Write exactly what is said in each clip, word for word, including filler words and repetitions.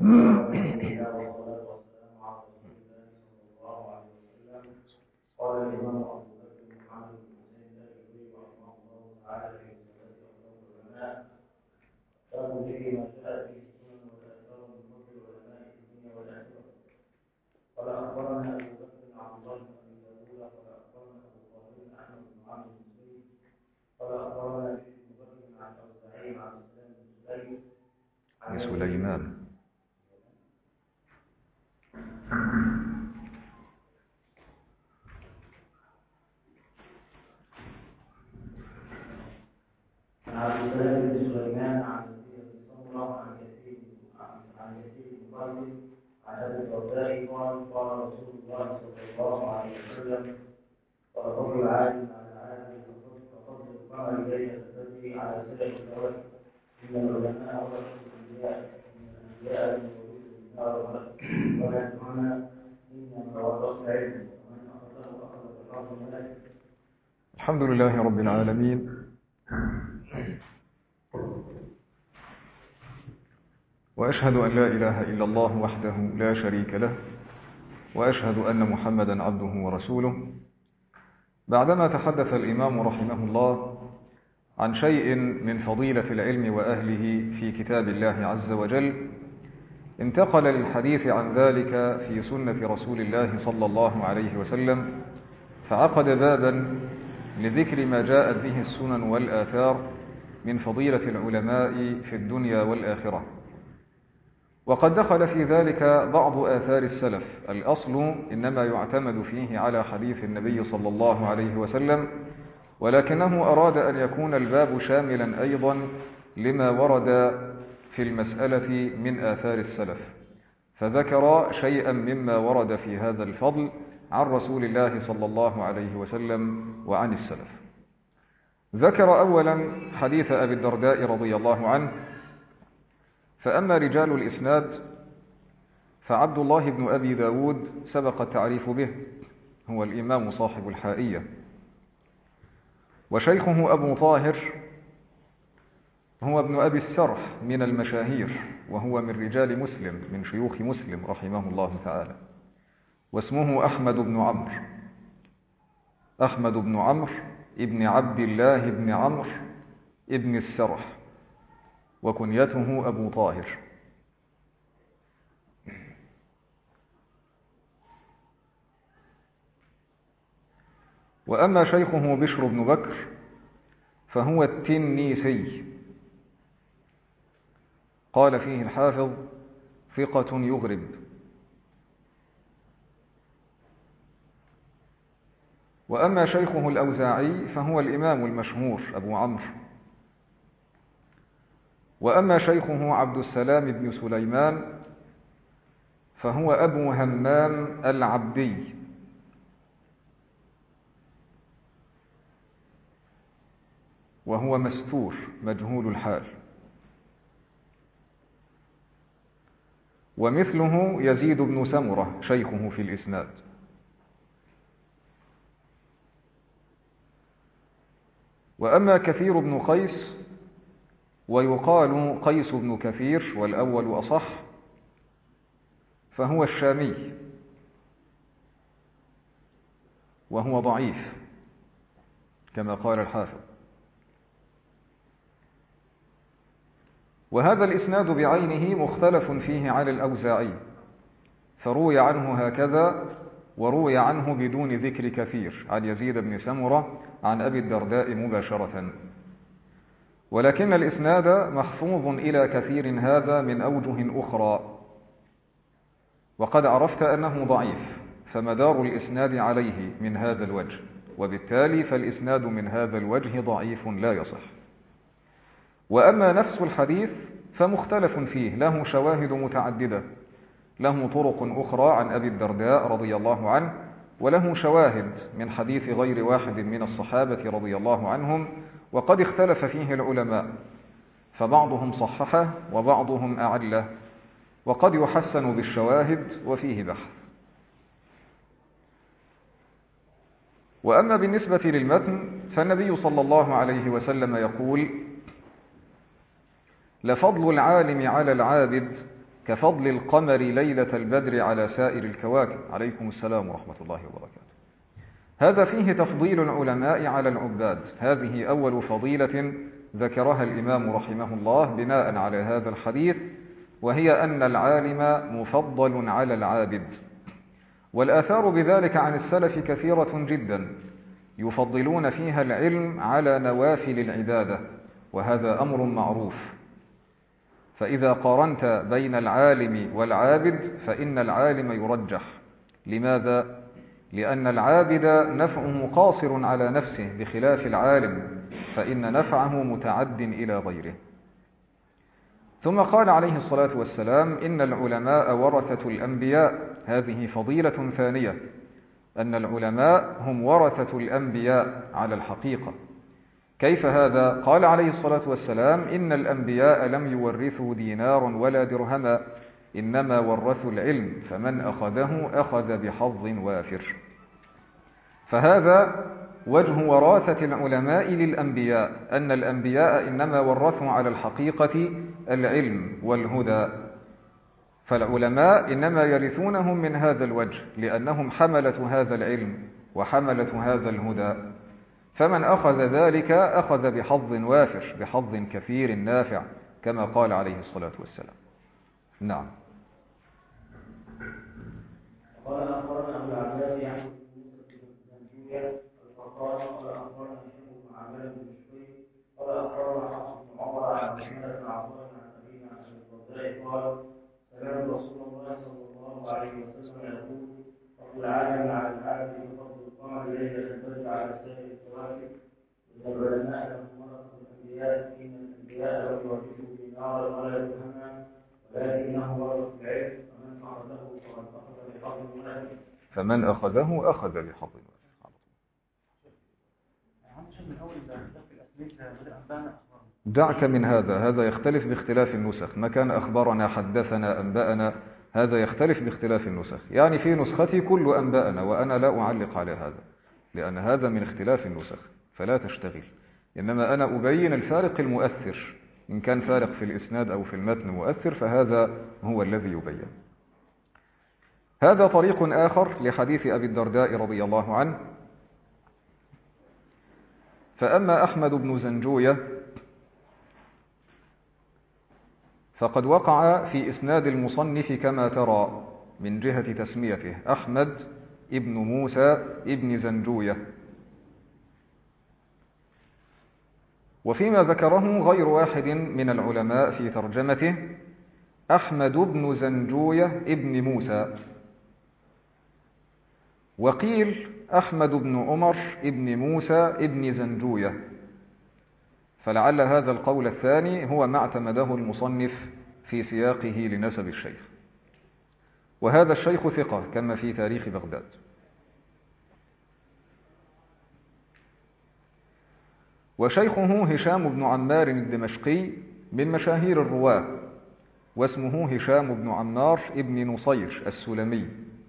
قال الإمام أبو بكر محمد بن حسين الأشعري رحمه الله تعالى في رسالته أخلاق العلماء باب به ما جاء في السنن والآثار من فضل علماء الدنيا والآخرة. قال أخبرنا أبو بكر بن عبد الله بن أبي داوود قال أخبرنا أبو طاهر أحمد بن عمرو بن سعيد قال أخبرنا ابن بكر عن الأوزاعي عن سليمان بن سليم عن سليمان عن سليمان بن سليمان عن يزيد بن سمرة عن يزيد عن يزيد بن خالد عن أبي الدرداء قال قال رسول الله صلى الله عليه وسلم قال فضل العالم على العالم كفضل القمر ليلة البدر على سائر الكواكب إن العلماء ورثة الأنبياء إن الأنبياء لم يورثوا الدار ولا يدعون إنما ورثوا العلم ومن أخذه أخذ بحظ الملائكة. الحمد لله رب العالمين، وأشهد أن لا إله إلا الله وحده لا شريك له، وأشهد أن محمدا عبده ورسوله. بعدما تحدث الإمام رحمه الله عن شيء من فضيلة العلم وأهله في كتاب الله عز وجل، انتقل للحديث عن ذلك في سنة رسول الله صلى الله عليه وسلم، فعقد بابا لذكر ما جاءت به السنن والآثار من فضيلة العلماء في الدنيا والآخرة. وقد دخل في ذلك بعض آثار السلف. الأصل إنما يعتمد فيه على حديث النبي صلى الله عليه وسلم، ولكنه أراد أن يكون الباب شاملا أيضا لما ورد في المسألة من آثار السلف، فذكر شيئا مما ورد في هذا الفضل عن رسول الله صلى الله عليه وسلم وعن السلف. ذكر أولا حديث أبي الدرداء رضي الله عنه. فأما رجال الإسناد فعبد الله بن أبي داود سبق التعريف به، هو الإمام صاحب الحائية، وشيخه أبو طاهر هو ابن أبي السرح من المشاهير، وهو من رجال مسلم من شيوخ مسلم رحمه الله تعالى، واسمه أحمد بن عمرو أحمد بن عمرو ابن عبد الله بن عمرو ابن السرح، وكنيته أبو طاهر. وأما شيخه بشر بن بكر فهو التنيسي، قال فيه الحافظ ثقة يغرب. وأما شيخه الأوزاعي فهو الإمام المشهور أبو عمرو. وأما شيخه عبد السلام بن سليمان فهو أبو همام العبدي، وهو مستور مجهول الحال. ومثله يزيد بن سمرة شيخه في الإسناد. وأما كثير بن قيس ويقال قيس بن كثير والأول أصح، فهو الشامي وهو ضعيف كما قال الحافظ. وهذا الإسناد بعينه مختلف فيه على الأوزاعي، فروي عنه هكذا وروي عنه بدون ذكر كثير عن يزيد بن سمرة عن أبي الدرداء مباشرة، ولكن الإسناد محفوظ إلى كثير هذا من أوجه أخرى، وقد عرفت أنه ضعيف، فمدار الإسناد عليه من هذا الوجه، وبالتالي فالإسناد من هذا الوجه ضعيف لا يصح. وأما نفس الحديث فمختلف فيه، له شواهد متعددة، له طرق أخرى عن أبي الدرداء رضي الله عنه، وله شواهد من حديث غير واحد من الصحابة رضي الله عنهم، وقد اختلف فيه العلماء، فبعضهم صححه وبعضهم أعله، وقد يحسن بالشواهد وفيه بحث. وأما بالنسبة للمتن فالنبي صلى الله عليه وسلم يقول: لفضل العالم على العابد كفضل القمر ليلة البدر على سائر الكواكب. عليكم السلام ورحمة الله وبركاته. هذا فيه تفضيل العلماء على العباد. هذه أول فضيلة ذكرها الإمام رحمه الله بناء على هذا الحديث، وهي أن العالم مفضل على العابد. والآثار بذلك عن السلف كثيرة جدا، يفضلون فيها العلم على نوافل العبادة، وهذا أمر معروف. فإذا قارنت بين العالم والعابد فإن العالم يرجح. لماذا؟ لأن العابد نفعه قاصر على نفسه، بخلاف العالم فإن نفعه متعد إلى غيره. ثم قال عليه الصلاة والسلام: إن العلماء ورثة الأنبياء. هذه فضيلة ثانية، أن العلماء هم ورثة الأنبياء على الحقيقة. كيف هذا؟ قال عليه الصلاة والسلام: إن الأنبياء لم يورثوا دينارا ولا درهما، إنما ورثوا العلم، فمن أخذه أخذ بحظ وافر. فهذا وجه وراثة العلماء للأنبياء، أن الأنبياء إنما ورثوا على الحقيقة العلم والهدى، فالعلماء إنما يرثونهم من هذا الوجه، لأنهم حملة هذا العلم وحملة هذا الهدى. فمن أخذ ذلك أخذ بحظ وافر، بحظ كثير نافع، كما قال عليه الصلاة والسلام. نعم. قال أخبرنا أبو العباس عن الزنجية القطان قال أخبرنا الشيخ بن عباس بن شوي قال أخبرنا حفص بن عمر عن محمد بن عطاء عن أبيه عن الدرداء قال: سمعت رسول الله صلى الله عليه وسلم يقول: فضل العالم على العابد وفضل القمر ليلة البدر على سائر الكواكب. إن العلماء لهم ورثة الأنبياء، إن الأنبياء لم يورثوا دينارا ولا درهما، ولكنهم ورثوا العلم، فمن أخذه فقد أخذ بحظ وافر. فمن أخذه أخذ بحظ وافر. دعك من هذا، هذا يختلف باختلاف النسخ. ما كان أخبرنا حدثنا أنبأنا، هذا يختلف باختلاف النسخ. يعني في نسختي كل أنبأنا، وأنا لا أعلق على هذا، لأن هذا من اختلاف النسخ، فلا تشتغل. إنما أنا أبين الفارق المؤثر، إن كان فارق في الإسناد أو في المتن مؤثر فهذا هو الذي يبين. هذا طريق آخر لحديث أبي الدرداء رضي الله عنه. فأما أحمد بن زنجوية فقد وقع في إسناد المصنف كما ترى من جهة تسميته: أحمد ابن موسى ابن زنجوية. وفيما ذكره غير واحد من العلماء في ترجمته أحمد بن زنجوية ابن موسى، وقيل أحمد بن عمر ابن موسى ابن زنجوية، فلعل هذا القول الثاني هو ما اعتمده المصنف في سياقه لنسب الشيخ. وهذا الشيخ ثقة كما في تاريخ بغداد. وشيخه هشام بن عمار الدمشقي من مشاهير الرواة، واسمه هشام بن عمار ابن نصير السلمي،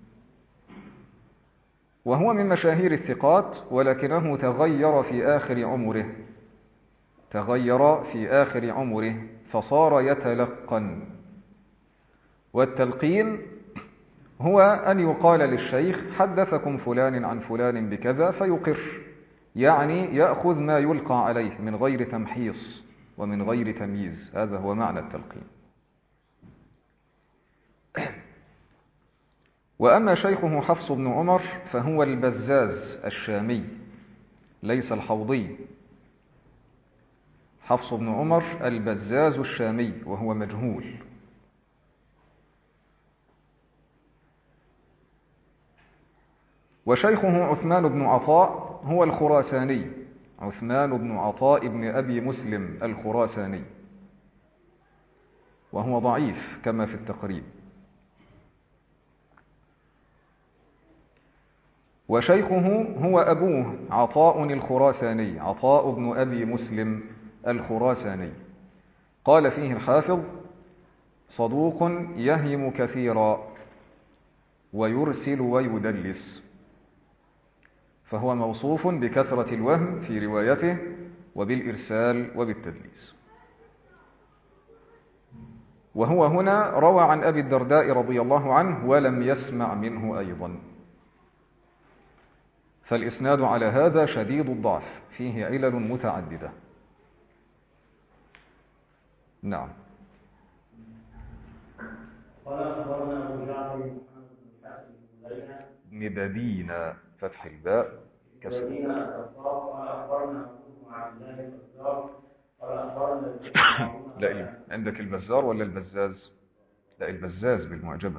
وهو من مشاهير الثقات، ولكنه تغير في آخر عمره تغير في آخر عمره فصار يتلقن. والتلقين هو أن يقال للشيخ: حدثكم فلان عن فلان بكذا، فيقر، يعني يأخذ ما يلقى عليه من غير تمحيص ومن غير تمييز. هذا هو معنى التلقين. وأما شيخه حفص بن عمر فهو البزاز الشامي ليس الحوضي. حفص بن عمر البزاز الشامي وهو مجهول. وشيخه عثمان بن عطاء هو الخراساني، عثمان بن عطاء بن أبي مسلم الخراساني، وهو ضعيف كما في التقريب. وشيخه هو أبوه عطاء الخراساني، عطاء بن أبي مسلم الخراساني. قال فيه الحافظ: صدوق يهم كثيرا ويرسل ويدلس، فهو موصوف بكثرة الوهم في روايته وبالإرسال وبالتدليس. وهو هنا روى عن أبي الدرداء رضي الله عنه ولم يسمع منه أيضا، فالإسناد على هذا شديد الضعف فيه علل متعددة. نعم. قال أخبرنا أبو جعفر محمد بن الحسن بن ليلى بن ددينة فتح الباء كسر. ددينة الأبصار. قال أخبرنا أبو عبد الله البزار. قال أخبرنا لا، عندك البزار ولا البزاز؟ لا، البزاز بالمعجبة.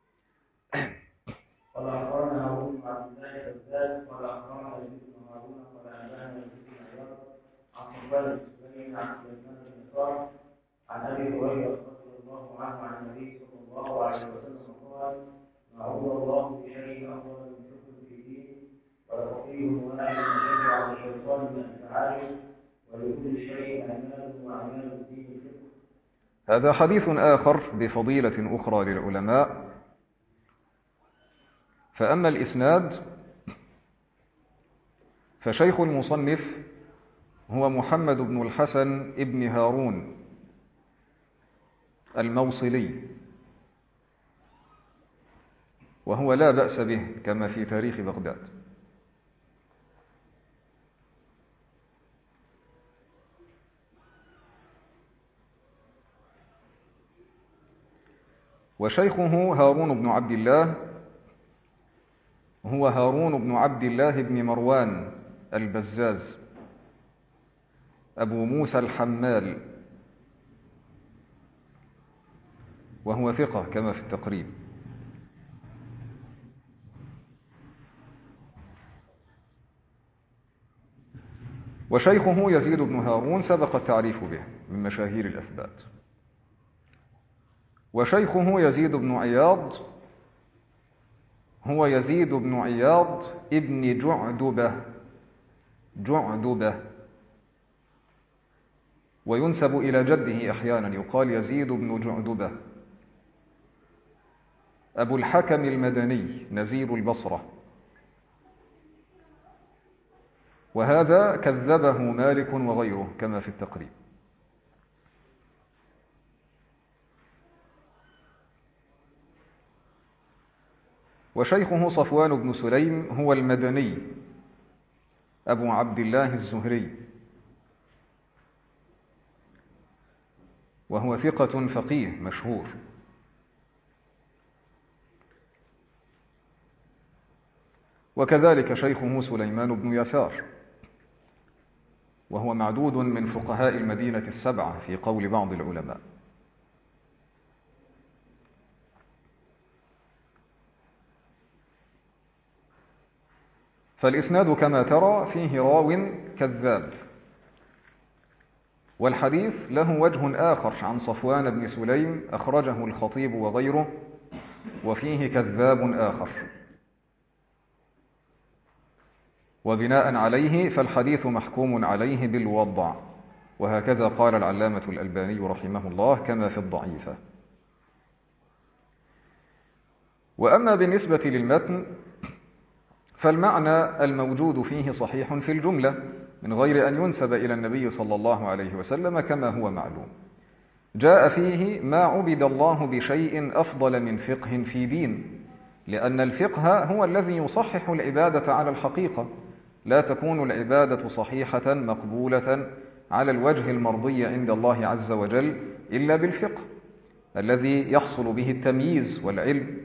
قال أخبرنا أبو عبد الله البزاز. قال أخبرنا يزيد بن هارون. قال أنبأنا يزيد بن عياض عن صفوان بن سليم عن سليمان بن يسار عن أبي هريرة رضي الله عنه عن النبي صلى الله عليه وسلم قال: معوذ الله بشيء أفضل من حكم في دين ولفقيه واحد يشجع على الشيطان من أفعاله ولكل شيء أعمال وأعمال الدين فقه. هذا حديث آخر بفضيلة أخرى للعلماء. فأما الإسناد فشيخ المصنف هو محمد بن الحسن ابن هارون الموصلي، وهو لا بأس به كما في تاريخ بغداد. وشيخه هارون بن عبد الله هو هارون بن عبد الله بن مروان البزاز أبو موسى الحمال، وهو ثقة كما في التقريب. وشيخه يزيد بن هارون سبق التعريف به من مشاهير الأثبات. وشيخه يزيد بن عياض هو يزيد بن عياض ابن جعدبة جعدبة وينسب إلى جده أحيانا، يقال يزيد بن جعدبة أبو الحكم المدني نزيل البصرة، وهذا كذبه مالك وغيره كما في التقريب. وشيخه صفوان بن سليم هو المدني أبو عبد الله الزهري، وهو ثقة فقيه مشهور. وكذلك شيخه سليمان بن يسار، وهو معدود من فقهاء المدينة السبعة في قول بعض العلماء. فالإسناد كما ترى فيه راو كذاب، والحديث له وجه آخر عن صفوان بن سليم أخرجه الخطيب وغيره، وفيه كذاب آخر، وبناء عليه فالحديث محكوم عليه بالوضع، وهكذا قال العلامة الألباني رحمه الله كما في الضعيفة. وأما بالنسبة للمتن فالمعنى الموجود فيه صحيح في الجملة من غير أن ينسب إلى النبي صلى الله عليه وسلم كما هو معلوم. جاء فيه ما عبد الله بشيء أفضل من فقه في دين، لأن الفقه هو الذي يصحح العبادة على الحقيقة. لا تكون العبادة صحيحة مقبولة على الوجه المرضي عند الله عز وجل إلا بالفقه الذي يحصل به التمييز والعلم.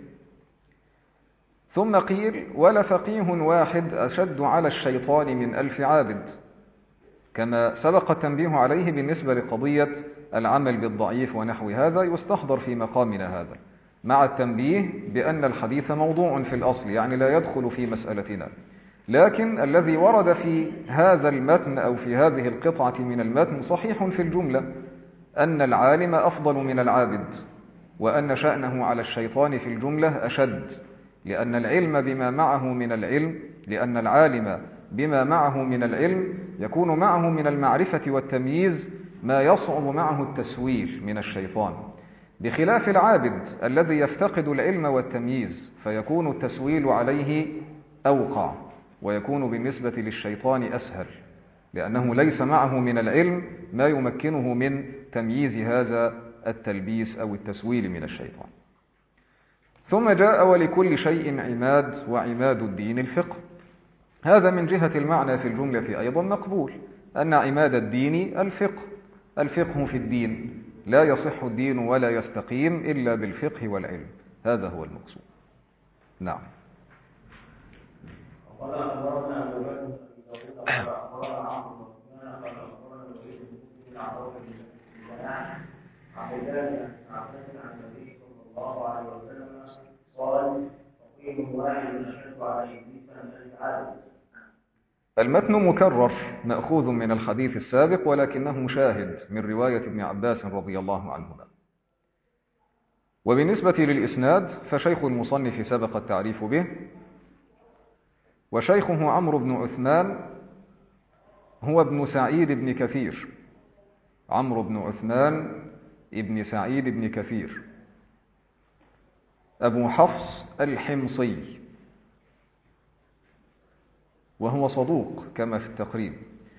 ثم قيل: ولا فقيه واحد أشد على الشيطان من ألف عابد، كما سبق التنبيه عليه بالنسبة لقضية العمل بالضعيف ونحو هذا، يستحضر في مقامنا هذا مع التنبيه بأن الحديث موضوع في الأصل، يعني لا يدخل في مسألتنا. لكن الذي ورد في هذا المتن أو في هذه القطعة من المتن صحيح في الجملة، أن العالم أفضل من العابد، وأن شأنه على الشيطان في الجملة أشد، لأن العلم بما معه من العلم لأن العالم بما معه من العلم يكون معه من المعرفة والتمييز ما يصعب معه التسويل من الشيطان، بخلاف العابد الذي يفتقد العلم والتمييز فيكون التسويل عليه أوقع، ويكون بالنسبة للشيطان أسهل، لأنه ليس معه من العلم ما يمكنه من تمييز هذا التلبيس أو التسويل من الشيطان. ثم جاء ولكل شيء عماد، وعماد الدين الفقه. هذا من جهة المعنى في الجملة أيضا مقبول، أن عماد الدين الفقه، الفقه في الدين، لا يصح الدين ولا يستقيم إلا بالفقه والعلم، هذا هو المقصود. نعم. وقال أخبرنا أبو بكر بن داود قال أخبرنا عمرو بن عثمان قال أخبرنا الوليد بن عروة بن جناح عن رجال عن عباس عن النبي صلى الله عليه وسلم قال: فقيل واحد أشد على إبليس من ألف عدد. المتن مكرر مأخوذ من الحديث السابق، ولكنه شاهد من رواية ابن عباس رضي الله عنهما. وبالنسبة للإسناد فشيخ المصنف سبق التعريف به، وشيخه عمرو بن عثمان هو ابن سعيد بن كثير، عمرو بن عثمان ابن سعيد بن كثير أبو حفص الحمصي، وهو صدوق كما في التقريب.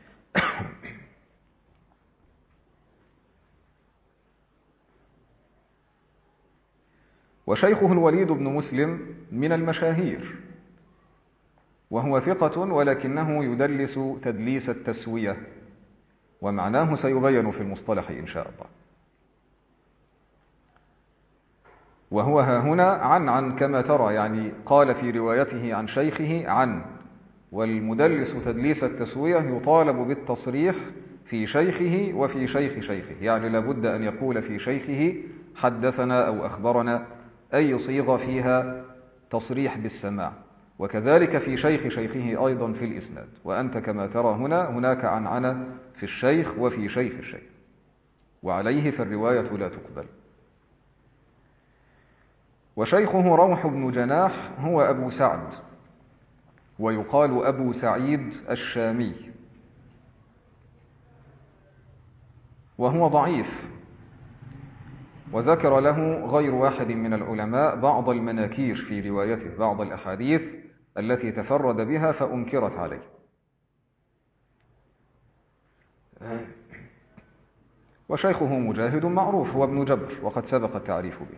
وشيخه الوليد بن مسلم من المشاهير، وهو ثقة ولكنه يدلس تدليس التسوية، ومعناه سيبين في المصطلح إن شاء الله. وهو ها هنا عن عن كما ترى، يعني قال في روايته عن شيخه عن، والمدلس تدليس التسوية يطالب بالتصريح في شيخه وفي شيخ شيخه، يعني لابد أن يقول في شيخه حدثنا أو أخبرنا، أي صيغة فيها تصريح بالسماع، وكذلك في شيخ شيخه أيضا في الإسناد. وأنت كما ترى هنا هناك عنعنة في الشيخ وفي شيخ الشيخ، وعليه فالرواية لا تقبل. وشيخه روح بن جناح هو أبو سعد، ويقال أبو سعيد الشامي، وهو ضعيف، وذكر له غير واحد من العلماء بعض المناكير في روايته، بعض الأحاديث التي تفرد بها فأنكرت عليه. وشيخه مجاهد معروف هو ابن جبر، وقد سبق التعريف به.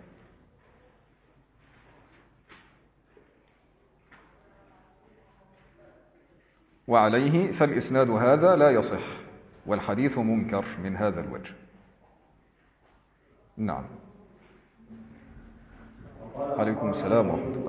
وعليه فالإسناد هذا لا يصح، والحديث منكر من هذا الوجه. نعم. عليكم السلام ورحمة الله.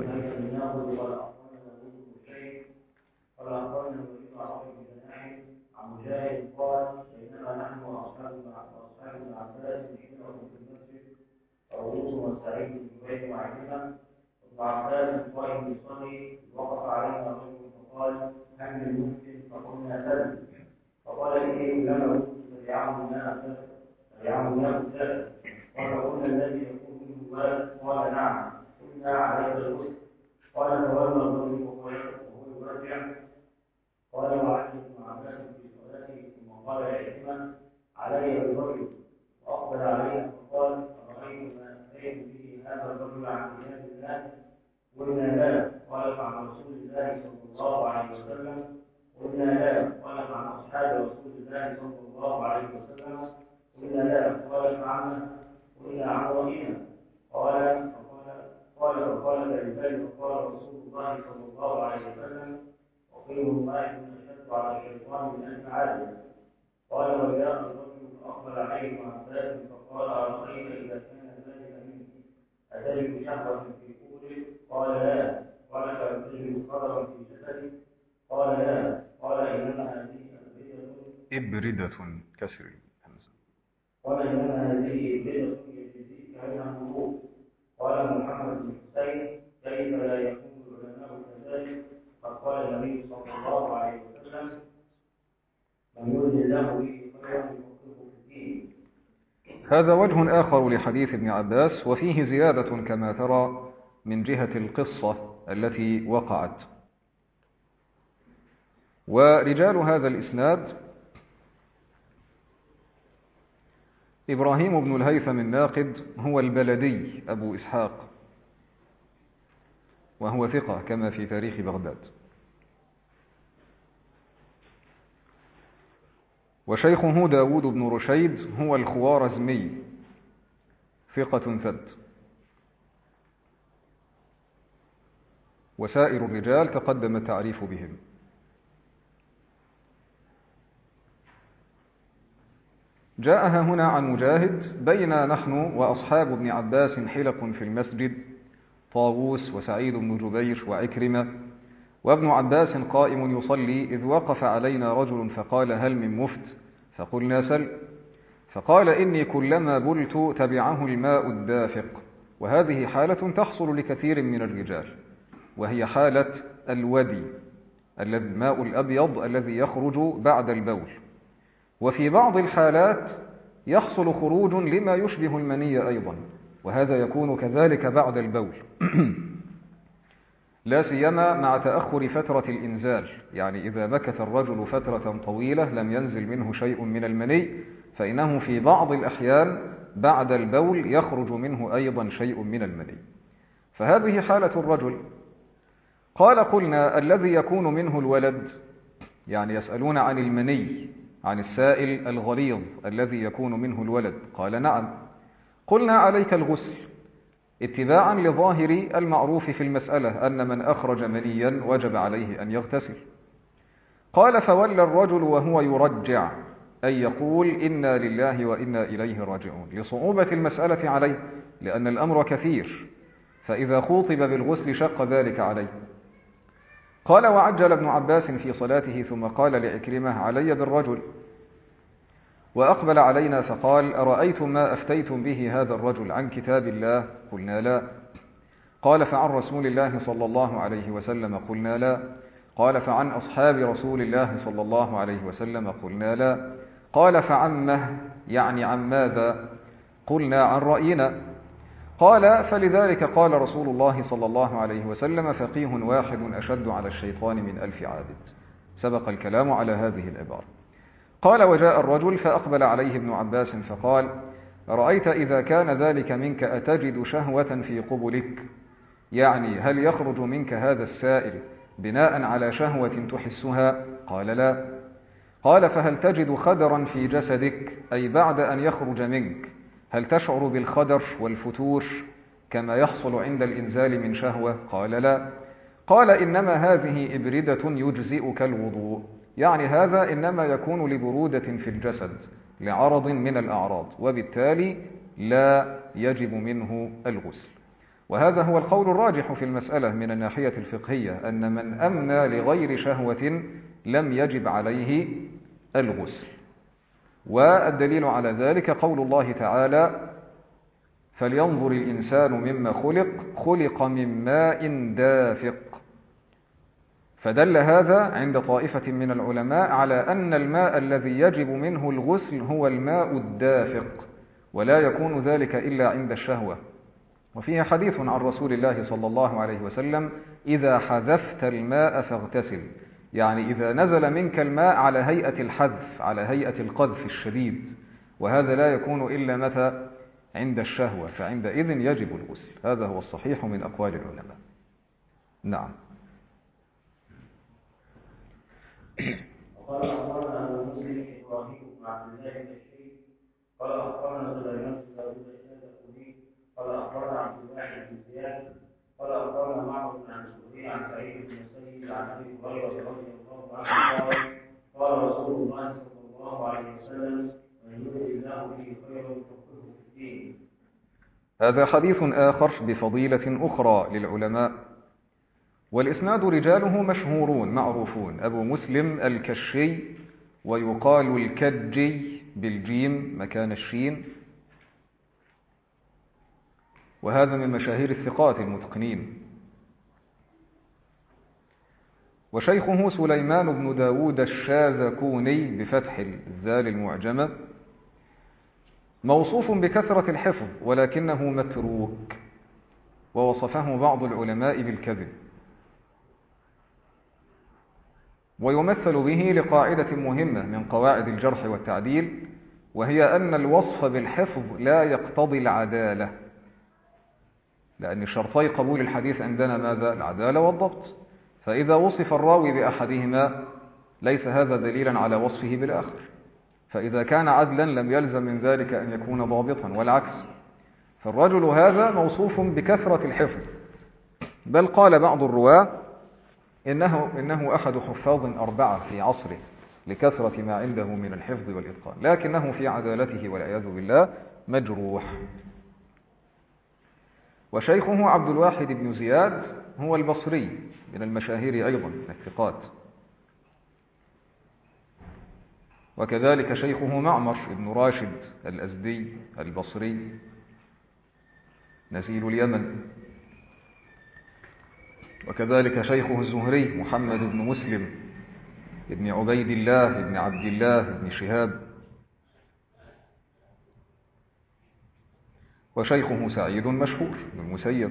قال أخبرنا الوليد بن عروة بن جناح عن مجاهد قال: بينما نحن وأصحاب وأصحاب ابن عباس نحن في المسجد طاووس وسعيد بن جبير وعكرمة، ابن عباس قائم يصلي، وقف علينا رجل فقال: هل من مسلم؟ فقلنا بلى. فقال: إني لم أكن فليعم الناس فليعم الناس ثلاثة. قال: قلنا الذي يكون منه ولد؟ قال: نعم. قلنا: عليك الغسل؟ قال: فولى الرجل وهو يرجع. قال: وعلي بن عباس في صلاته ثم قال عكرمة: علي بالرجل. واقبل علينا فقال: ارايت ما اتيت به هذا الرجل عن كتاب الله؟ قلنا: لا. قال: فعن رسول الله صلى الله عليه وسلم؟ قلنا: لا. قال: فعن اصحاب رسول الله صلى الله عليه وسلم؟ قلنا: لا. قال: فعن؟ قلنا: عن رأينا. قال: قال فقال لعباد فقال رسول الله صلى الله عليه وسلم: وقيل واحد أشد على الشيطان من ألف عابد. قال: وجاء الرجل فأقبل عليه ابن عباس فقال: أرأيت إذا كان ذلك منك أتجد شهوة في قبله؟ قال: لا. قال: فأتجد قدرا في جسدي؟ قال: لا. قال: إنما هذه إبردة كسر الهمزة. قال: إنما هذه إبردة يجزيك عنها الوضوء. قال محمد بن حسين: كيف لا يكون العلماء كذلك؟ فقال النبي صلى الله عليه وسلم: من يرد الله به خيرا يفقهه في الدين. هذا وجه آخر لحديث ابن عباس، وفيه زيادة كما ترى من جهة القصة التي وقعت. ورجال هذا الإسناد: إبراهيم بن الهيثم الناقد هو البلدي أبو إسحاق، وهو ثقة كما في تاريخ بغداد. وشيخه داود بن رشيد هو الخوارزمي، ثقة ثبت. وسائر الرجال تقدم التعريف بهم. جاءها هنا عن مجاهد: بينا نحن وأصحاب ابن عباس حلق في المسجد، طاووس وسعيد بن جبير وعكرمة، وابن عباس قائم يصلي، إذ وقف علينا رجل فقال: هل من مفت؟ فقلنا: سل. فقال: إني كلما بلت تبعه الماء الدافق. وهذه حالة تحصل لكثير من الرجال، وهي حالة الودي، الماء الأبيض الذي يخرج بعد البول. وفي بعض الحالات يحصل خروج لما يشبه المني أيضا، وهذا يكون كذلك بعد البول لا سيما مع تأخر فترة الإنزال، يعني إذا مكث الرجل فترة طويلة لم ينزل منه شيء من المني، فإنه في بعض الأحيان بعد البول يخرج منه أيضا شيء من المني. فهذه حالة الرجل. قال: قلنا: الذي يكون منه الولد، يعني يسألون عن المني، عن السائل الغليظ الذي يكون منه الولد. قال: نعم. قلنا: عليك الغسل، اتباعا لظاهر المعروف في المسألة أن من أخرج منيا وجب عليه أن يغتسل. قال: فولى الرجل وهو يرجع، أي يقول: إنا لله وإنا إليه راجعون، لصعوبة المسألة عليه، لأن الأمر كثير، فإذا خوطب بالغسل شق ذلك عليه. قال: وعجل ابن عباس في صلاته، ثم قال لعكرمة: علي بالرجل. وأقبل علينا فقال: أرأيتم ما أفتيتم به هذا الرجل عن كتاب الله؟ قلنا: لا. قال: فعن رسول الله صلى الله عليه وسلم؟ قلنا: لا. قال: فعن أصحاب رسول الله صلى الله عليه وسلم؟ قلنا: لا. قال: فعمه، يعني عن ماذا؟ قلنا: عن رأينا. قال: فلذلك قال رسول الله صلى الله عليه وسلم: فقيه واحد أشد على الشيطان من ألف عابد. سبق الكلام على هذه العبارة. قال: وجاء الرجل فأقبل عليه ابن عباس فقال: رأيت إذا كان ذلك منك أتجد شهوة في قبلك؟ يعني هل يخرج منك هذا السائل بناء على شهوة تحسها؟ قال: لا. قال: فهل تجد خدرا في جسدك، أي بعد أن يخرج منك هل تشعر بالخدر والفتور كما يحصل عند الإنزال من شهوة؟ قال: لا. قال: إنما هذه إبردة يجزئك الوضوء، يعني هذا إنما يكون لبرودة في الجسد لعرض من الأعراض، وبالتالي لا يجب منه الغسل. وهذا هو القول الراجح في المسألة من الناحية الفقهية، أن من أمنى لغير شهوة لم يجب عليه الغسل. والدليل على ذلك قول الله تعالى: فلينظر الإنسان مما خلق، خلق من ماء دافق. فدل هذا عند طائفة من العلماء على أن الماء الذي يجب منه الغسل هو الماء الدافق، ولا يكون ذلك إلا عند الشهوة. وفيه حديث عن رسول الله صلى الله عليه وسلم: إذا حذفت الماء فاغتسل، يعني إذا نزل منك الماء على هيئة الحذف، على هيئة القذف الشديد، وهذا لا يكون إلا متى؟ عند الشهوة، فعندئذ يجب الغسل. هذا هو الصحيح من أقوال العلماء. نعم. وقال أخبرنا أبو مسلم إبراهيم بن عبد الله الشيخ قال أخبرنا سليمان بن داوود الشافعي قال أخبرنا عبد الواحد بن زياد قال أخبرنا معمر عن الزهري عن سعيد بن المسيب عن أبي هريرة رضي الله عنه قال: قال رسول الله صلى الله عليه وسلم: من يرد الله به خيرا يفقهه في الدين. هذا حديث آخر بفضيلة أخرى للعلماء، والإسناد رجاله مشهورون معروفون: أبو مسلم الكشي، ويقال الكجي بالجيم مكان الشين، وهذا من مشاهير الثقات المتقنين. وشيخه سليمان بن داود الشاذكوني بفتح الذال المعجمة، موصوف بكثرة الحفظ ولكنه متروك، ووصفه بعض العلماء بالكذب. ويمثل به لقاعدة مهمة من قواعد الجرح والتعديل، وهي أن الوصف بالحفظ لا يقتضي العدالة، لأن شرطي قبول الحديث عندنا ماذا؟ العدالة والضبط. فإذا وصف الراوي بأحدهما ليس هذا دليلا على وصفه بالآخر، فإذا كان عدلا لم يلزم من ذلك أن يكون ضابطا، والعكس. فالرجل هذا موصوف بكثرة الحفظ، بل قال بعض الرواة إنه, إنه أحد حفاظ أربعة في عصره لكثرة ما عنده من الحفظ والإتقان، لكنه في عدالته والعياذ بالله مجروح. وشيخه عبد الواحد بن زياد هو البصري من المشاهير أيضا من الثقات، وكذلك شيخه معمر بن راشد الأزدي البصري نزيل اليمن، وكذلك شيخه الزهري محمد بن مسلم ابن عبيد الله ابن عبد الله ابن شهاب، وشيخه سعيد مشهور بن المسيب.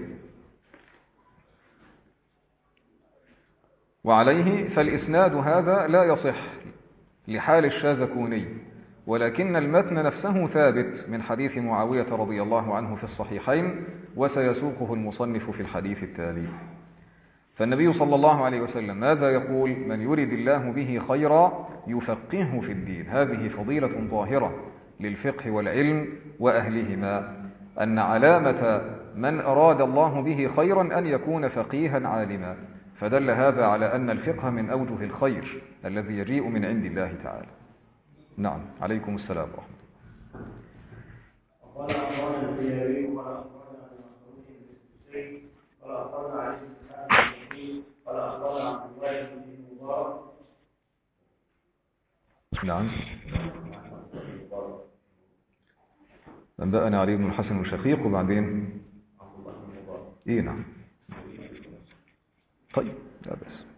وعليه فالإسناد هذا لا يصح لحال الشاذكوني، ولكن المتن نفسه ثابت من حديث معاوية رضي الله عنه في الصحيحين، وسيسوقه المصنف في الحديث التالي. فالنبي صلى الله عليه وسلم ماذا يقول؟ من يرد الله به خيرا يفقهه في الدين. هذه فضيلة ظاهرة للفقه والعلم وأهلهما، أن علامة من أراد الله به خيرا أن يكون فقيها عالما، فدل هذا على أن الفقه من أوجه الخير الذي يجيء من عند الله تعالى. نعم، عليكم السلام ورحمة وقال أخبرنا البيهقي وقال أخبرنا المسعود بن الحسين قال أخبرنا علي بن حاتم قال أخبرنا عبد الله بن مبارك. نعم. أنبأنا علي بن الحسن الشقيق وبعدين إيه نعم. طيب لا بأس.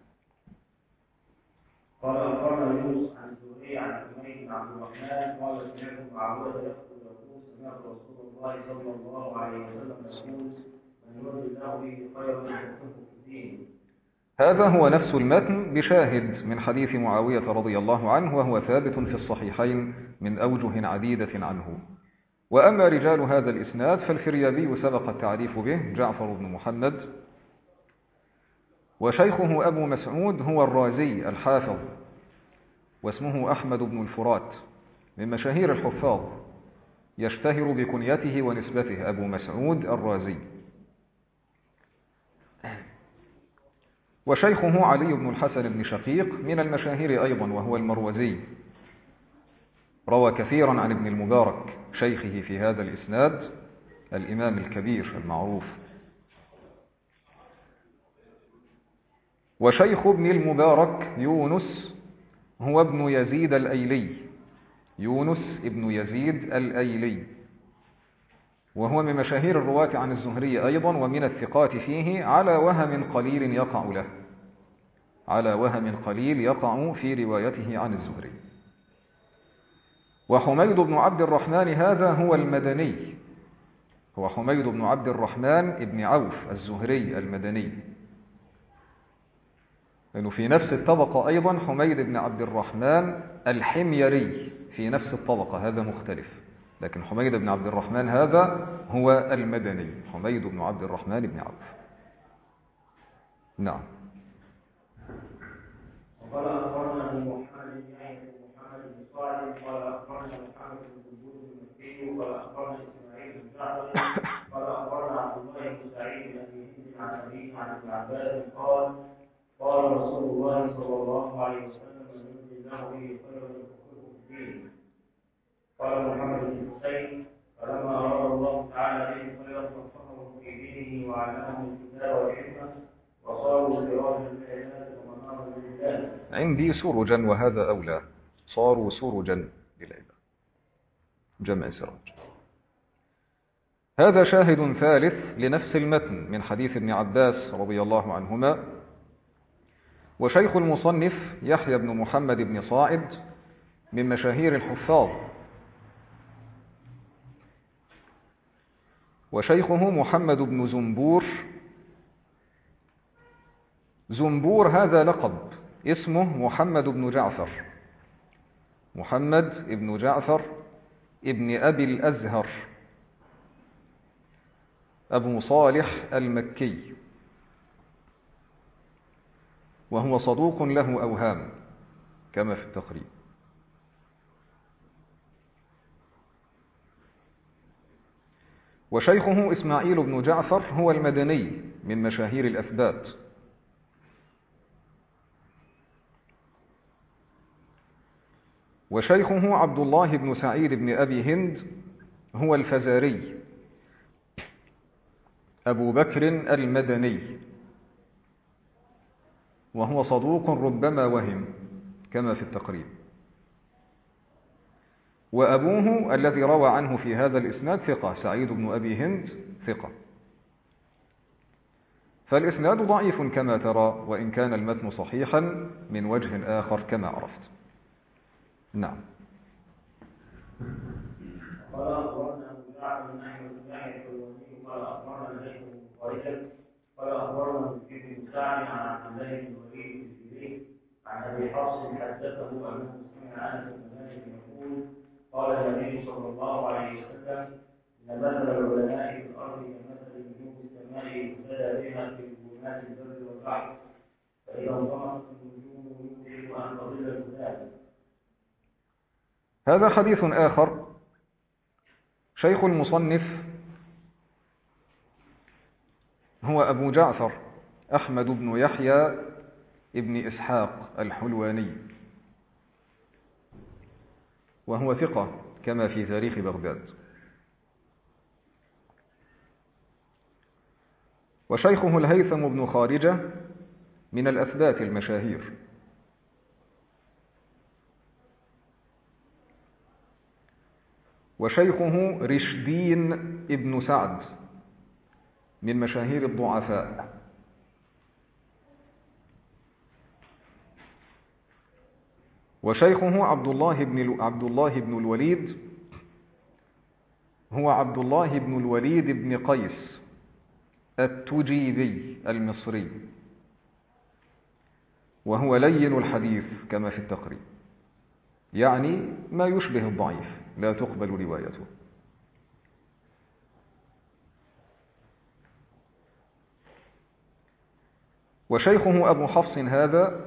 قال أخبرنا يونس عن الزهري عن حميد بن عبد الرحمن قال سمعت معاوية يقول يقول سمعت رسول الله صلى الله عليه وسلم يقول من يرد الله به خيرا يفقهه في الدين. هذا هو نفس المتن بشاهد من حديث معاوية رضي الله عنه، وهو ثابت في الصحيحين من أوجه عديدة عنه. وأما رجال هذا الإسناد فالفريابي سبق التعريف به، جعفر بن محمد، وشيخه أبو مسعود هو الرازي الحافظ، واسمه أحمد بن الفرات من مشاهير الحفاظ، يشتهر بكنيته ونسبته أبو مسعود الرازي. وشيخه علي بن الحسن بن شقيق من المشاهير أيضا، وهو المروزي، روى كثيرا عن ابن المبارك شيخه في هذا الإسناد الإمام الكبير المعروف. وشيخ ابن المبارك يونس هو ابن يزيد الأيلي، يونس ابن يزيد الأيلي، وهو من مشاهير الرواة عن الزهري أيضا، ومن الثقات فيه على وهم قليل يقع له، على وهم قليل يقع في روايته عن الزهري. وحميد بن عبد الرحمن هذا هو المدني، هو حميد بن عبد الرحمن ابن عوف الزهري المدني، لأنه في نفس الطبقة أيضا حميد بن عبد الرحمن الحميري في نفس الطبقة، هذا مختلف، لكن حميد بن عبد الرحمن هذا هو المدني، حميد بن عبد الرحمن بن عوف. نعم. وقال أخبرنا أبو محمد بن يحيى بن محمد بن صالح قال أخبرنا محمد بن جندب المكي قال أخبرنا إسماعيل بن جعفر قال أخبرنا عبد الله بن سعيد بن أبي هند عن أبيه عن ابن عباس قال قال رسول الله صلى الله عليه وسلم من يرد الله به خيرا يفقهه في الدين. قال محمد بن حسين فلما أراد الله تعالى به خيرا فقهه في دينه وعلمه الكتاب والحكمة وصاروا سراجا للناس ومنارا للبلاد. عندي سرجا وهذا أولى، صاروا سرجا للعباد، جمع سراج. هذا شاهد ثالث لنفس المتن من حديث ابن عباس رضي الله عنهما. وشيخ المصنف يحيى بن محمد بن صاعد من مشاهير الحفاظ، وشيخه محمد بن زنبور. زنبور هذا لقب، اسمه محمد بن جعفر، محمد بن جعفر ابن أبي الأزهر أبو صالح المكي، وهو صدوق له أوهام كما في التقريب. وشيخه إسماعيل بن جعفر هو المدني من مشاهير الأثبات. وشيخه عبد الله بن سعيد بن أبي هند هو الفزاري أبو بكر المدني، وهو صدوق ربما وهم كما في التقريب. وأبوه الذي روى عنه في هذا الإسناد ثقة، سعيد بن أبي هند ثقة. فالإسناد ضعيف كما ترى، وإن كان المتن صحيحا من وجه آخر كما عرفت. نعم. قال أخبرنا أبو جعفر بن أحمد بن يحيى الحلواني قال أخبرنا زيد بن خالد قال أخبرنا ابن سعد عن عبد الله بن وليد الزبيري عن أبي حفص حدثه أنه سمع أنس بن مالك يقول قال النبي صلى الله عليه وسلم إن مثل العلماء في الأرض كمثل نجوم السماء يهتدى بها في ظلمات البر والبحر فإذا انطمست النجوم يوشك أن تضل الهدى. هذا حديث آخر. شيخ المصنف هو أبو جعفر أحمد بن يحيى ابن إسحاق الحلواني، وهو ثقة كما في تاريخ بغداد. وشيخه الهيثم بن خارجة من الأثبات المشاهير. وشيخه رشدين ابن سعد من مشاهير الضعفاء. وشيخه عبد الله بن عبد الله بن الوليد هو عبد الله بن الوليد بن قيس التجيبي المصري، وهو لين الحديث كما في التقريب، يعني ما يشبه الضعيف، لا تقبل روايته. وشيخه أبو حفص هذا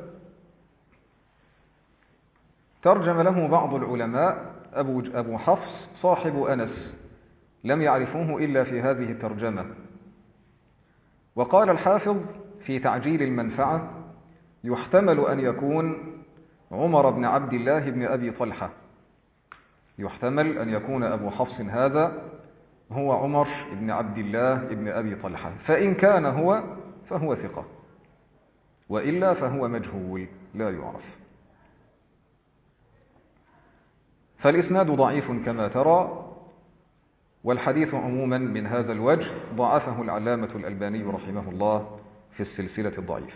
ترجم له بعض العلماء أبو, أبو حفص صاحب أنس، لم يعرفوه إلا في هذه الترجمة. وقال الحافظ في تعجيل المنفعة يحتمل أن يكون عمر بن عبد الله بن أبي طلحة، يحتمل أن يكون أبو حفص هذا هو عمر بن عبد الله بن أبي طلحة، فإن كان هو فهو ثقة، وإلا فهو مجهول لا يعرف. فالإسناد ضعيف كما ترى، والحديث عموما من هذا الوجه ضعفه العلامة الألباني رحمه الله في السلسلة الضعيفة.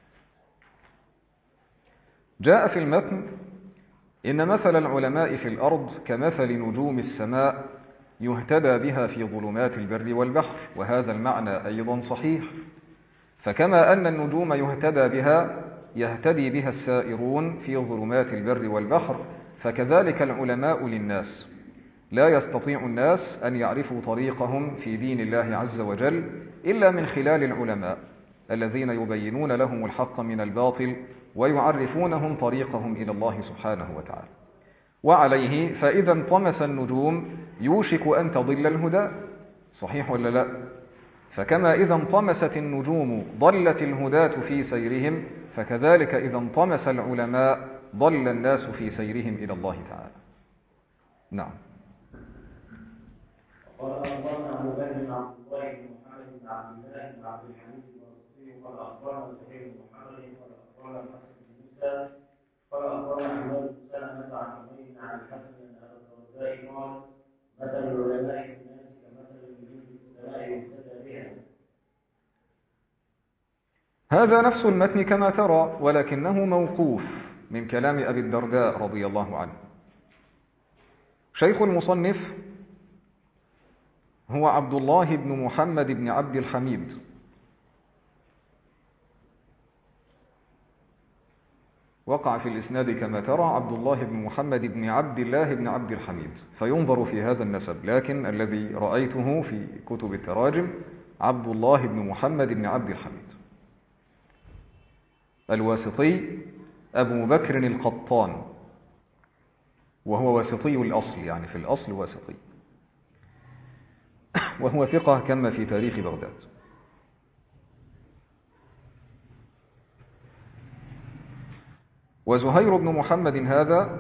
جاء في المتن إن مثل العلماء في الأرض كمثل نجوم السماء يهتدى بها في ظلمات البر والبحر، وهذا المعنى أيضا صحيح. فكما أن النجوم يهتدى بها يهتدي بها السائرون في ظلمات البر والبحر، فكذلك العلماء للناس، لا يستطيع الناس أن يعرفوا طريقهم في دين الله عز وجل إلا من خلال العلماء الذين يبينون لهم الحق من الباطل ويعرفونهم طريقهم إلى الله سبحانه وتعالى. وعليه فإذا انطمس النجوم يوشك أن تضل الهدى، صحيح ولا لا؟ فكما إذا انطمست النجوم ضلت الهداة في سيرهم، فكذلك إذا انطمس العلماء ضل الناس في سيرهم إلى الله تعالى. نعم. قال أخبرنا أبو بكر بن عبد الله بن محمد بن عبد الله بن عبد الحميد الواسطي قال أخبرنا زهير بن محمد قال أخبرنا الحسن بن موسى قال أخبرنا حماد بن سلمة عن حميد عن الحسن بن أبي الدرداء قال مثل العلماء في الناس كمثل النجوم في السماء يهتدى بها. هذا نفس المتن كما ترى، ولكنه موقوف من كلام أبي الدرداء رضي الله عنه. شيخ المصنف هو عبد الله بن محمد بن عبد الحميد، وقع في الإسناد كما ترى عبد الله بن محمد بن عبد الله بن عبد الحميد، فينظر في هذا النسب، لكن الذي رأيته في كتب التراجم عبد الله بن محمد بن عبد الحميد الواسطي أبو بكر القطان، وهو واسطي الأصل، يعني في الأصل واسطي. وهو ثقة كما في تاريخ بغداد. وزهير بن محمد هذا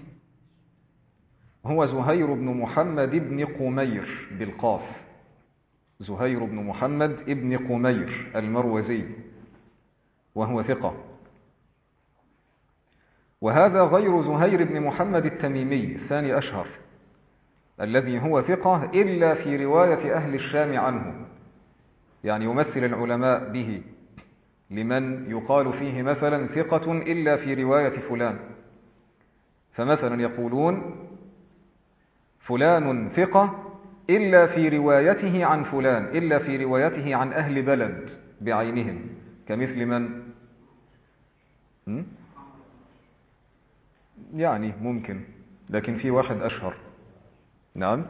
هو زهير بن محمد بن قمير بالقاف، زهير بن محمد بن قمير المروزي، وهو ثقة. وهذا غير زهير بن محمد التميمي الثاني أشهر، الذي هو ثقة إلا في رواية أهل الشام عنه، يعني يمثل العلماء به، لمن يقال فيه مثلا ثقة إلا في رواية فلان، فمثلا يقولون فلان ثقة إلا في روايته عن فلان، إلا في روايته عن أهل بلد بعينهم، كمثل من؟ م? يعني ممكن، لكن في واحد أشهر. نعم،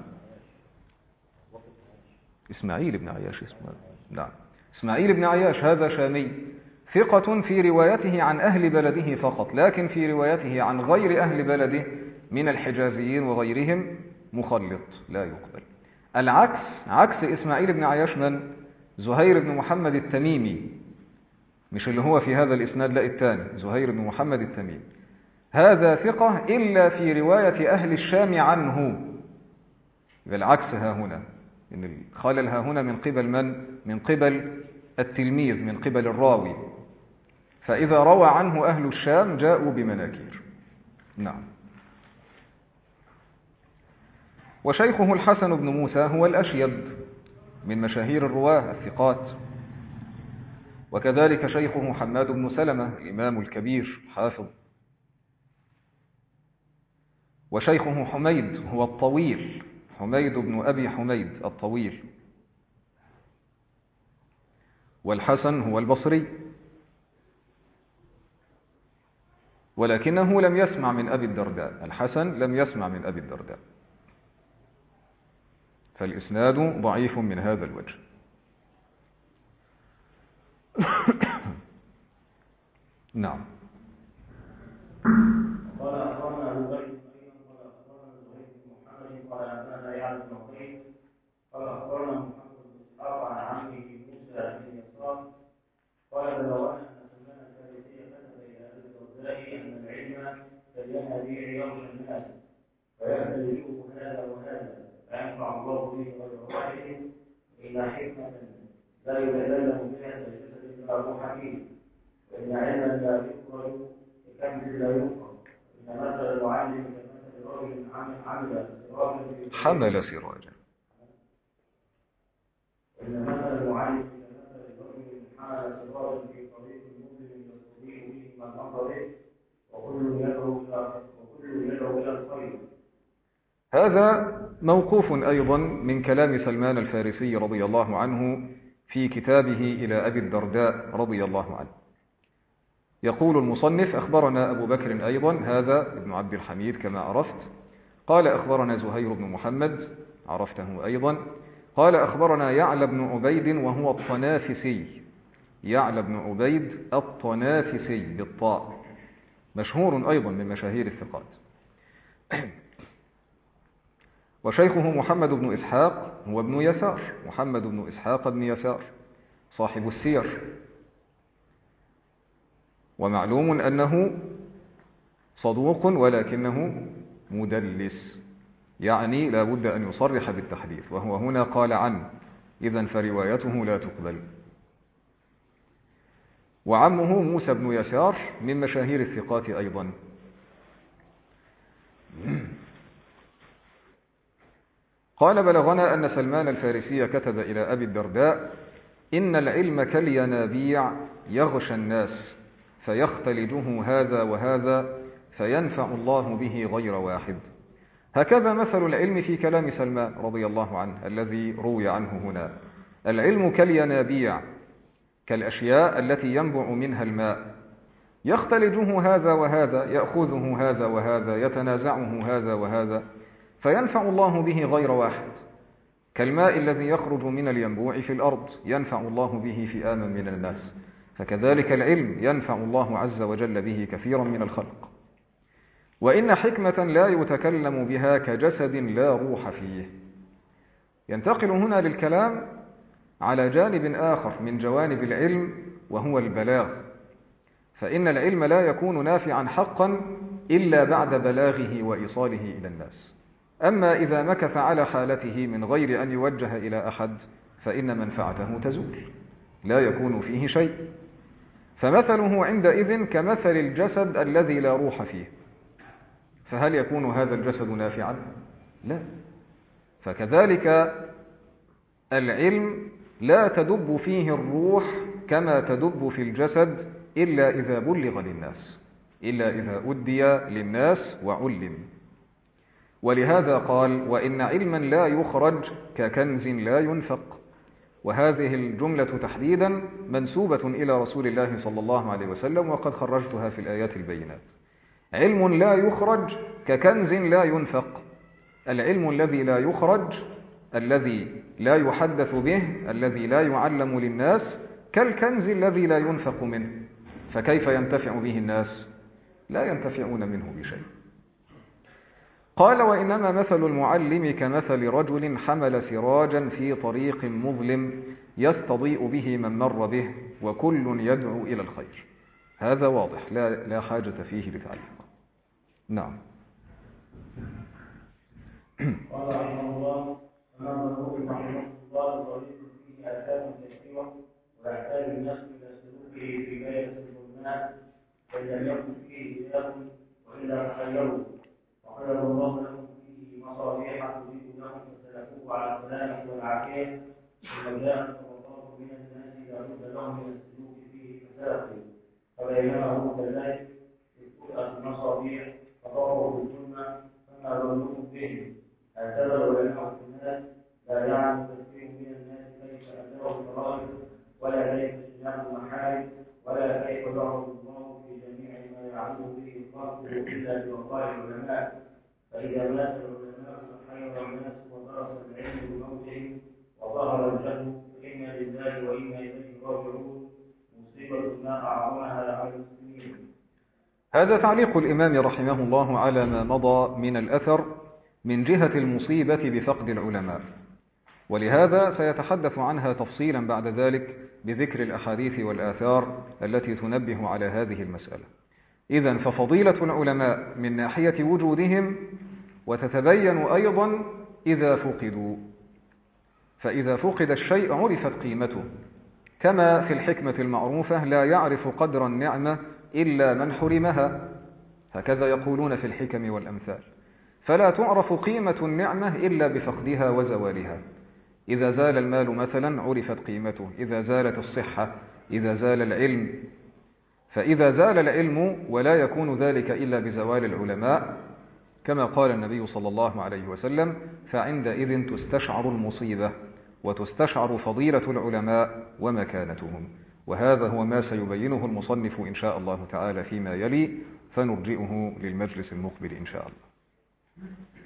إسماعيل بن عياش اسمه. نعم، إسماعيل بن عياش هذا شامي، ثقة في روايته عن أهل بلده فقط، لكن في روايته عن غير أهل بلده من الحجازيين وغيرهم مخلط لا يقبل. العكس، عكس إسماعيل بن عياش من؟ زهير بن محمد التميمي، مش اللي هو في هذا الإسناد، لا الثاني، زهير بن محمد التميمي، هذا ثقة إلا في رواية أهل الشام عنه. بالعكس ها هنا، إن الخلل ها هنا من قبل من؟ من قبل التلميذ، من قبل الراوي، فإذا روى عنه أهل الشام جاءوا بمناكير. نعم. وشيخه الحسن بن موسى هو الأشيب من مشاهير الرواة الثقات، وكذلك شيخه حماد بن سلمة الإمام الكبير حافظ. وشيخه حميد هو الطويل، حميد بن أبي حميد الطويل. والحسن هو البصري، ولكنه لم يسمع من أبي الدرداء، الحسن لم يسمع من أبي الدرداء، فالإسناد ضعيف من هذا الوجه. نعم. قال أخبرنا أبو بكر قال أخبرنا زهير بن محمد قال أنبأنا يعلى بن عقيل قال أخبرنا محمد بن إسحاق عن عمه موسى بن يسار قال بلغنا أن سلمان الفارسي كتب إلى أبي الدرداء أن العلم كالينابيع يغشى الناس فيبتلعه هذا وهذا فينفع الله به غير واحد إلا حكمة لا يتكلم بها فلجسد إلا روح فيه، وإن علما لا يقبل ككنز لا ينقض، إن مثل المعلم كمثل رجل عمل سراجا حمل سراجا إن مثل المعلم كمثل رجل حمل سراجا في طريق مظلم يستضيء به من مر به وكل يدعو وكل يدعو إلى الخير. هذا موقوف أيضا من كلام سلمان الفارسي رضي الله عنه في كتابه إلى أبي الدرداء رضي الله عنه. يقول المصنف: أخبرنا أبو بكر أيضا، هذا ابن عبد الحميد كما عرفت، قال أخبرنا زهير بن محمد، عرفته أيضا، قال أخبرنا يعلى بن عبيد وهو الطنافسي، يعلى بن عبيد الطنافسي بالطاء، مشهور أيضا من مشاهير الثقات. وشيخه محمد بن إسحاق هو ابن يسار، محمد بن إسحاق بن يسار صاحب السير، ومعلوم أنه صدوق ولكنه مدلس، يعني لا بد أن يصرح بالتحديث، وهو هنا قال عنه، إذن فروايته لا تقبل. وعمه موسى بن يسار من مشاهير الثقات أيضا. قال: بلغنا أن سلمان الفارسي كتب إلى أبي الدرداء: إن العلم كالينابيع يغشى الناس فيختلجه هذا وهذا فينفع الله به غير واحد. هكذا مثل العلم في كلام سلمان رضي الله عنه الذي روي عنه هنا. العلم كالينابيع، كالأشياء التي ينبع منها الماء، يختلجه هذا وهذا، يأخذه هذا وهذا، يتنازعه هذا وهذا، فينفع الله به غير واحد، كالماء الذي يخرج من الينبوع في الأرض ينفع الله به فئاما من الناس، فكذلك العلم ينفع الله عز وجل به كثيرا من الخلق. وإن حكمة لا يتكلم بها كجسد لا روح فيه، ينتقل هنا للكلام على جانب آخر من جوانب العلم، وهو البلاغ، فإن العلم لا يكون نافعا حقا إلا بعد بلاغه وإيصاله إلى الناس. أما إذا مكث على حالته من غير أن يوجه إلى أحد فإن منفعته تزول، لا يكون فيه شيء. فمثله عندئذ كمثل الجسد الذي لا روح فيه، فهل يكون هذا الجسد نافعا؟ لا. فكذلك العلم لا تدب فيه الروح كما تدب في الجسد إلا إذا بلغ للناس، إلا إذا أدي للناس وعلم. ولهذا قال: وإن علما لا يخرج ككنز لا ينفق. وهذه الجملة تحديدا منسوبة إلى رسول الله صلى الله عليه وسلم، وقد خرجتها في الآيات البينات. علم لا يخرج ككنز لا ينفق. العلم الذي لا يخرج، الذي لا يحدث به، الذي لا يعلم للناس، كالكنز الذي لا ينفق منه. فكيف ينتفع به الناس؟ لا ينتفعون منه بشيء. قال: وإنما مثل المعلم كمثل رجل حمل سراجا في طريق مظلم يستضيء به من مر به، وكل يدعو إلى الخير. هذا واضح، لا, لا حاجة فيه لتعليق. نعم. قال رحمه الله: أمام الروح رحمه الله طريق فيه آثام كثيرة، ويحتاج الناس إلى سلوكه في ليلة الظلمات، فإن لم يكن فيه إله وإلا تخيروا، وقدر الله لهم فيه مصابيح تضيء لهم فسلكوه على السلامة والعافية، ثم جاءت طبقات من الناس لا بد لهم من السلوك فيه فسلكوا، فبينما هو كذلك اتبعت المصابيح فضربوا بالظلمة فما ظنكم به. هكذا العلماء في الناس لا يعلم كثير من الناس كيف أتاه الفرائض، ولا كيف اجتناب المحارم، ولا كيف يعرف الله في جميع ما يعلم به خلقه إلا بوقاع العلماء. فإذا مات العلماء فحير الناس ودرس العلم بموتهم وظهر الجهل، فإنا لله وإنا إليه راجعون، مصيبة ما أعظمها على المسلمين. هذا تعليق الإمام رحمه الله على ما مضى من الأثر من جهة المصيبة بفقد العلماء، ولهذا سيتحدث عنها تفصيلا بعد ذلك بذكر الأحاديث والآثار التي تنبه على هذه المسألة. إذن ففضيلة العلماء من ناحية وجودهم، وتتبين أيضا إذا فقدوا. فإذا فقد الشيء عرفت قيمته، كما في الحكمة المعروفة: لا يعرف قدر النعمة إلا من حرمها. هكذا يقولون في الحكم والأمثال. فلا تعرف قيمة النعمة إلا بفقدها وزوالها. إذا زال المال مثلا عرفت قيمته، إذا زالت الصحة، إذا زال العلم. فإذا زال العلم ولا يكون ذلك إلا بزوال العلماء، كما قال النبي صلى الله عليه وسلم: فعندئذ تستشعر المصيبة وتستشعر فضيلة العلماء ومكانتهم. وهذا هو ما سيبينه المصنف إن شاء الله تعالى فيما يلي، فنرجئه للمجلس المقبل إن شاء الله.